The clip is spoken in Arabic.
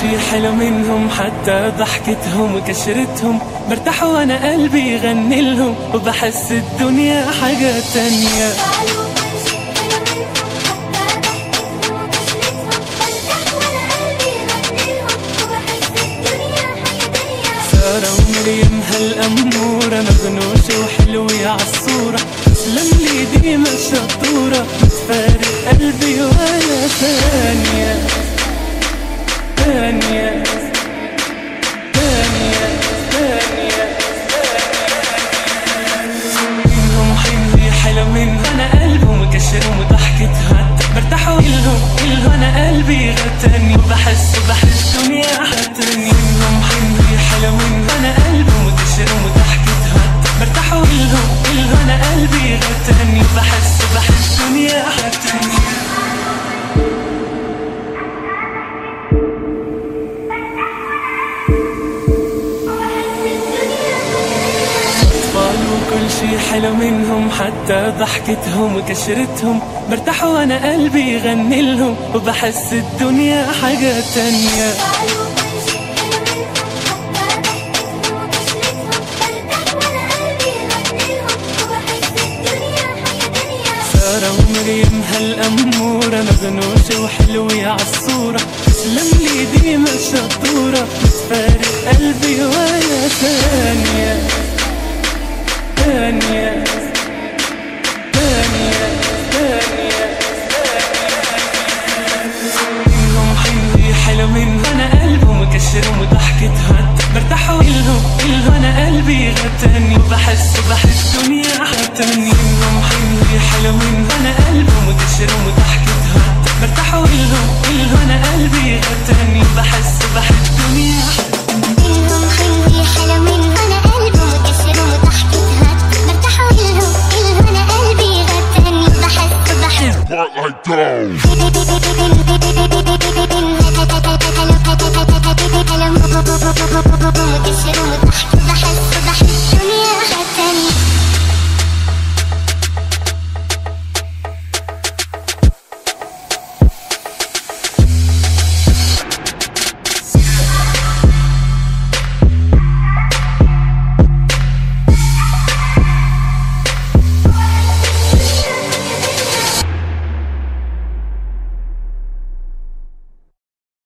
شي حلو منهم، حتى ضحكتهم وكشرتهم برتاح وانا قلبي يغني لهم، وبحس الدنيا حاجة تانية. سارة ومريم هالأمورة مغنوشة وحلوة عالصورة، تسلم لي ديما الشطورة، بتفارق قلبي ولا ثانية ثانية ثانية ثانية. منهم حلوة حلو منهم، أنا قلبهم مكشرهم وضحكتها برتاح إلهم أنا قلبي غتاني، وبحس دنيا حتاني. منهم حلوة حلو منهم، أنا قلبهم مكشرهم وضحكتها برتاح إلهم أنا قلبي غتاني، وبحس دنيا حتاني. كل شي حلو منهم، حتى ضحكتهم وكشرتهم برتاح وانا قلبي يغني لهم، وبحس الدنيا حاجة تانية. سارة ومريم هالأمورة مغنوشة وحلوة عالصورة، تسلم لي ديما الشطورة، بتفارق قلبي ولا ثانية ثانية ثانية ثانية. منهم حلوة حلو منهم، أنا قلبهم مكشرهم وضحكتها برتاح إلهم أنا قلبي غتاني، وبحس دنيا حتاني. منهم حلوة حلو منهم، أنا قلبهم مكشرهم وضحكتها برتاح إلهم أنا قلبي غتاني، وبحس دنيا حتاني. منهم حلوة حلو منهم، أنا قلبهم مكشرهم وضحكتها برتاح إلهم أنا قلبي غتاني، بحس like